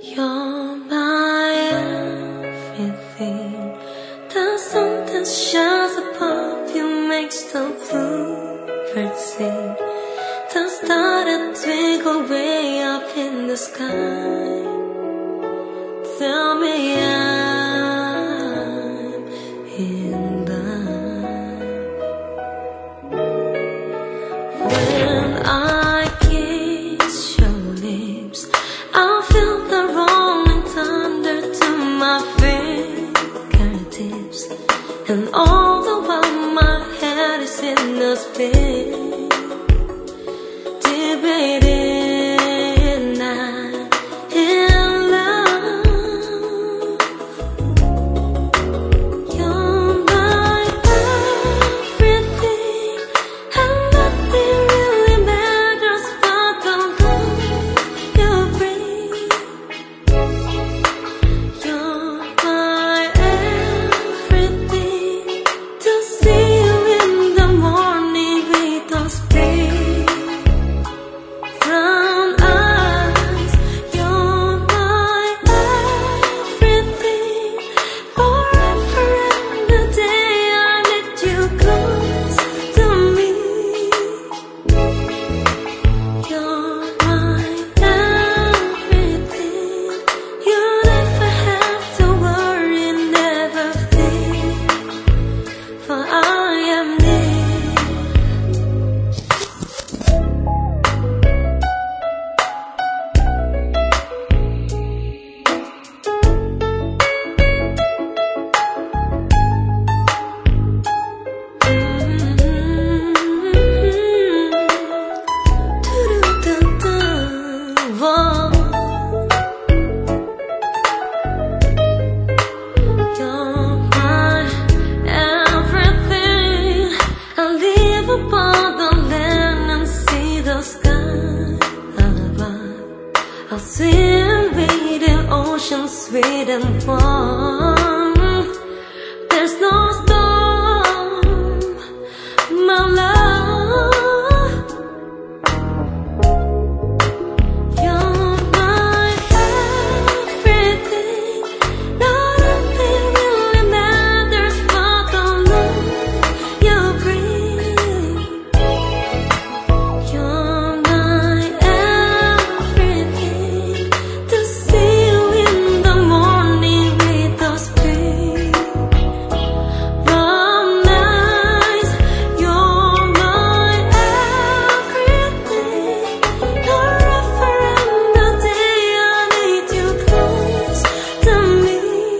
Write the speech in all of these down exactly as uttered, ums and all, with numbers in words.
You're my everything. The sun that shines above you makes the bluebird sing. The star that twinkle way up in the sky. Tell me I'm in love. When I kiss your lips, I'll feel the rolling thunder to my fingertips, and all the while my head is in a spin, debating I'm in love. You're my everything, and nothing really matters but the love you bring. You're my everything, to see you in the morning with those big brown eyes. You're my everything, forever and the day I let you close to me. You're my everything, you never have to worry, never fear, for I am near. You're my everything. I live upon the land and see the sky above. I'll swim with an ocean sweet and warm. There's no storm, my love. You're my everything. Nothing really matters but the love you bring. You're my everything, to see you in the morning with those big brown eyes. You're my everything, forever and the day I need you close to me.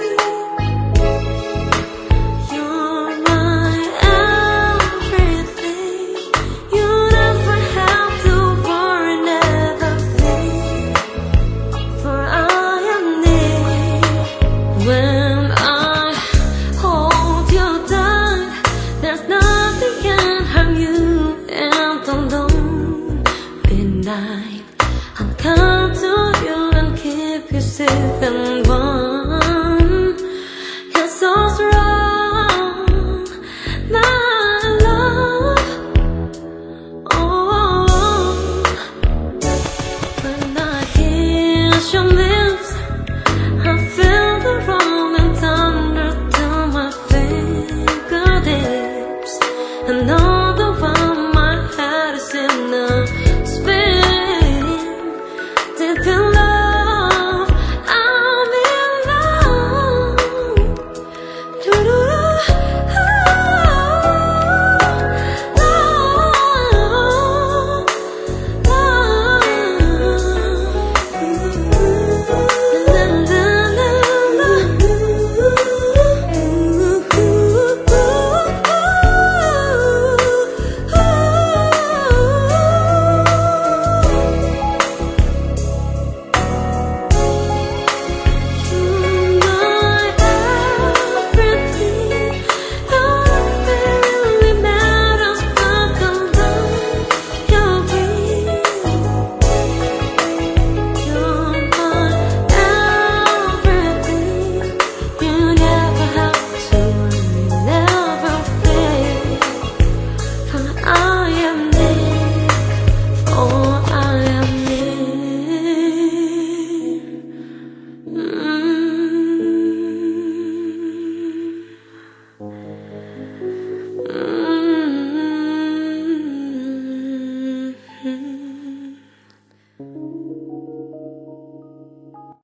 You're my everything, you never have to worry, never fear, for I am near. When I hold you tight, there's nothing can harm you, and alone midnight I'll come to you and keep you safe.